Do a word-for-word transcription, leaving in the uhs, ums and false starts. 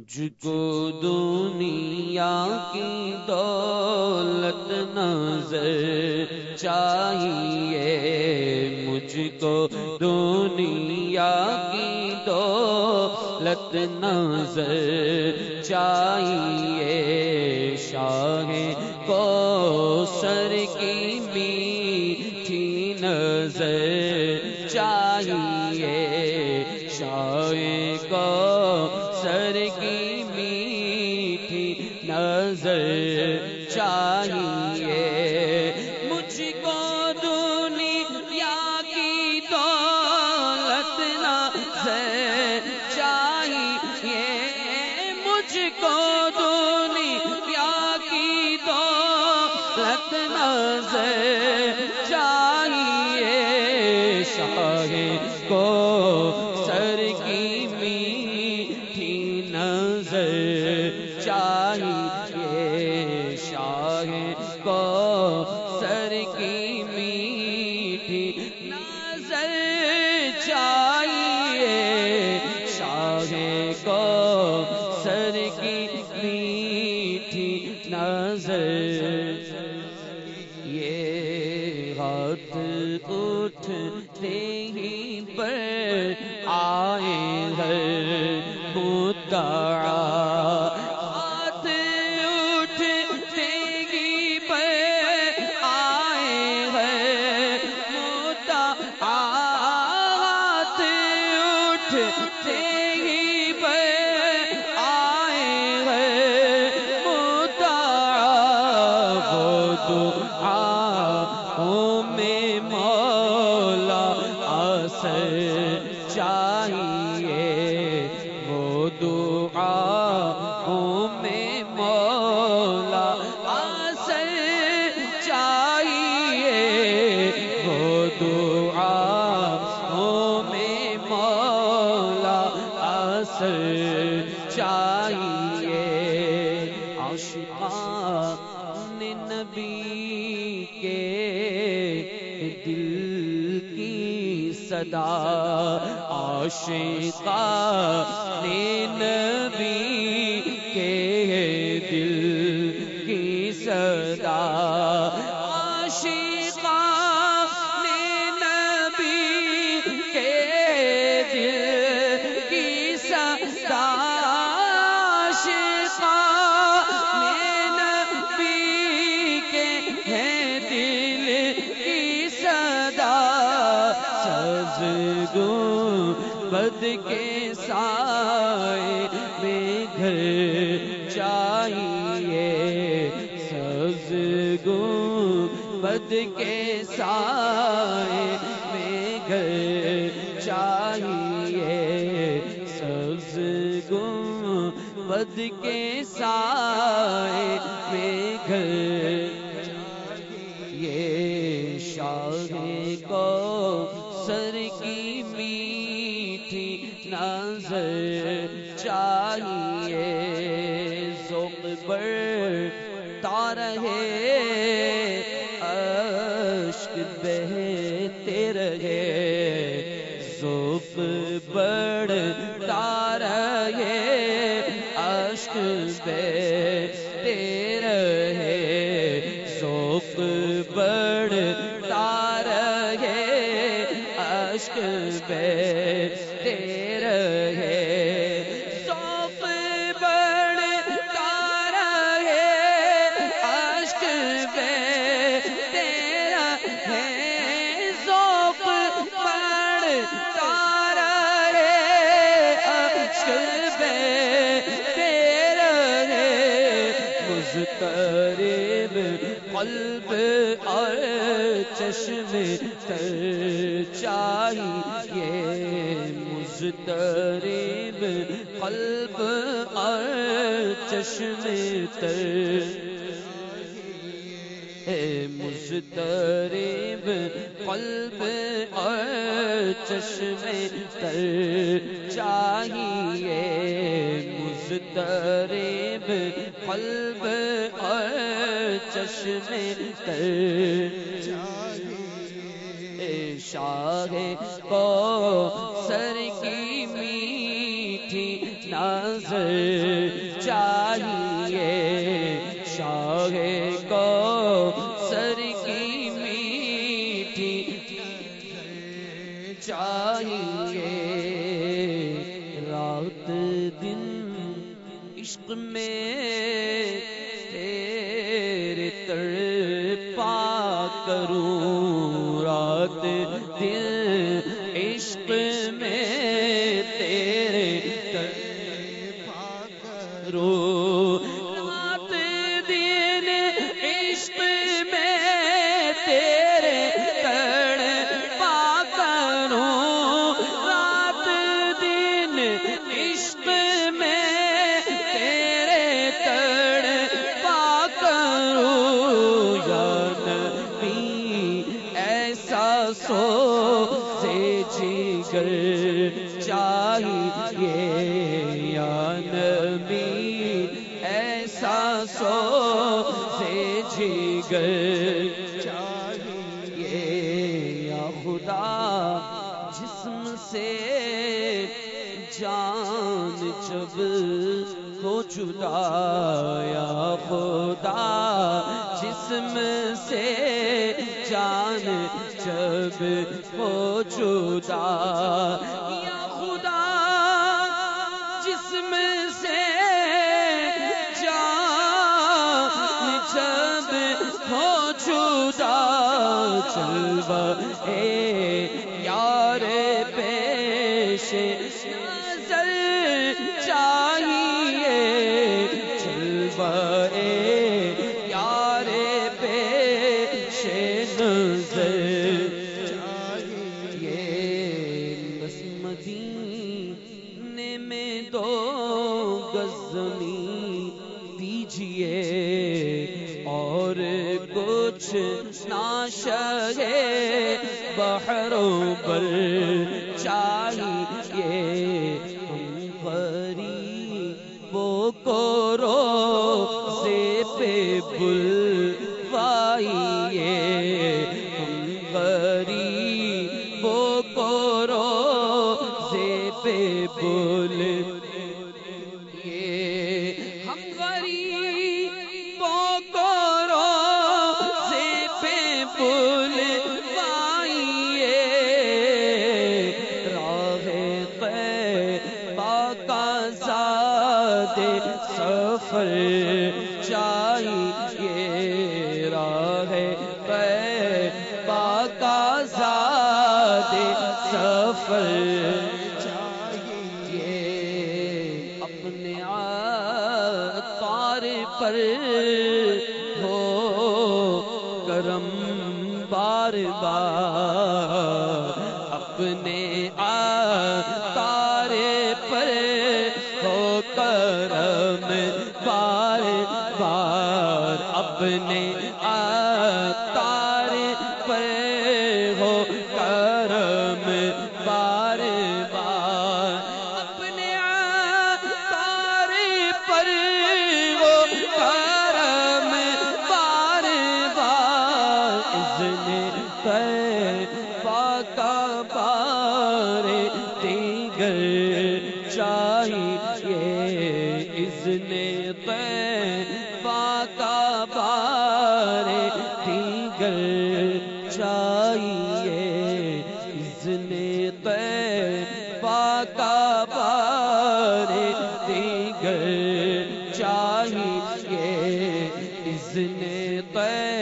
مجھ کو دنیا کی دولت نظر چاہیے، مجھ کو دنیا کی دولت نظر چاہیے، شاہ کوثر کی میٹھی نظر چاہیے، شاہ کوثر کی میٹھی نظر چاہیے، مجھ کو دنیا کی دولت نظر چاہیے، مجھ کو دنیا کی دولت نظر چاہیے، شاہ کوثر کی میٹھی نظر چاہیے، شاہ کوثر کی میٹھی نظر چاہیے، شاہ کوثر کی میٹھی نظر، یہ ہاتھ اٹھتے ہی پر آئے ہیں مدعا، ہاتھ اٹھتے ہی پر آئے ہیں مدعا، ہاتھ اٹھتے ہی پر آئے ہیں مدعا، وہ دعا میں مولا اثر چاہیے، وہ دعا میں مولا اثر چاہیے، وہ دعا میں مولا اثر چاہیے، عاشقان نبی کے دل کی صدا، عاشقان نبی کے دل کی صدا، عاشقان نبی کے دل کی صدا، عاشقان نبی کے ہے دل کی صدا، سبز گنبد کے سائے میں گھر چاہیے، سبز گنبد کے سائے میں گھر چاہیے، سبز گنبد کے سائے میں گھر چاہیے، شاہ کوثر کی میٹھی نظر چاہیے، ذوق بڑھتا رہے، اشک بہتے رہے، ذوق بڑھتا رہے، اشک بہتے رہے، ذوق بڑھتا رہے، اشک بہتے رہے، ذوق بڑھتا رہے، اشک بہتے رہے، ذوق بڑھتا رہے، اشک بہتے رہے، مضطرب قلب اور چشم تر چاہیے، مضطرب قلب اور چشم تر، مضطرب قلب اور چشم تر چاہیے، مضطرب قلب اور چشم تر چاہیے، شاہ کوثر کی میٹھی نظر منظر چاہیے، شاہ کوثر کی میٹھی چاہیے، رات دن عشق میں تیرے تڑپا کروں، رات دن عشق میں تیرے تڑپا کروں، رات دن عشق میں تیرے تڑپا کروں، رات دن عشق میں تیرے تڑپا کروں، یا نبی ایسا سو سے جگر چاہیے، یا نبی ایسا سو سے جگر چاہیے، یا خدا جسم سے جان جب ہو جدا، یا خدا جسم سے جان جب ہو جدا، یا خدا جسم سے جان جب ہو جدا، جلوہ اے یار پیش نظر چاہیے، جلوہ اے یار پیش نظر چاہیے، بس مدینے میں دو گز زمین دیجیے، اور کچھ ناشہ بحروں پر چاہیے، ہم غریبوں کو روزے پہ بلوائیے، ہم غریبوں کو روزے پہ بلوائیے، ہم غریبوں کو روزے پہ بلوائیے، راہ طیبہ کا زاد سفر چاہیے، راہ طیبہ کا زاد سفر چاہیے، اپنے عطار پر ہو کرم بار بار، اپنے عطار پر ہو کرم بار بار، اپنے عطار پر ہو کرم بار بار، اپنے عطار پر ہو کرم بار بار، اذن طیبہ کا بار دیگر چاہیے، اذن طیبہ کا بار دیگر چاہیے، اذن طیبہ کا بار دیگر چاہیے، اذن طیبہ